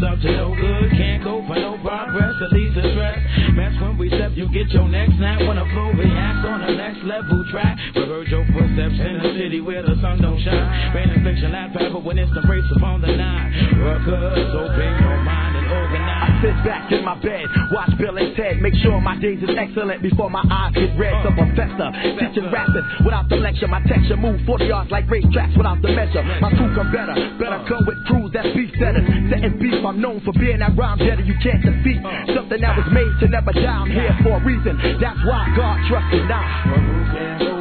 up to no good. Can't go for no progress, at least the stress. Mess when we step, you get your neck snap when a flow reacts on the next level track. Reverse your footsteps in a city where the sun don't shine. Rain and fiction, laugh pepper when it's the race upon the nine. Ruckus, open your mind and organize. I sit back in my bed, watch Bill and Ted. Make sure my days is excellent before my eyes get red. Some professor, teaching rapping without the lecture. My texture move 40 yards like racetracks without the measure. My crew come better come with crews that's beef setters. Setting beef, I'm known for being that rhyme jetter you can't defeat. Something that was made to never die, I'm here for a reason. That's why God trusts me now.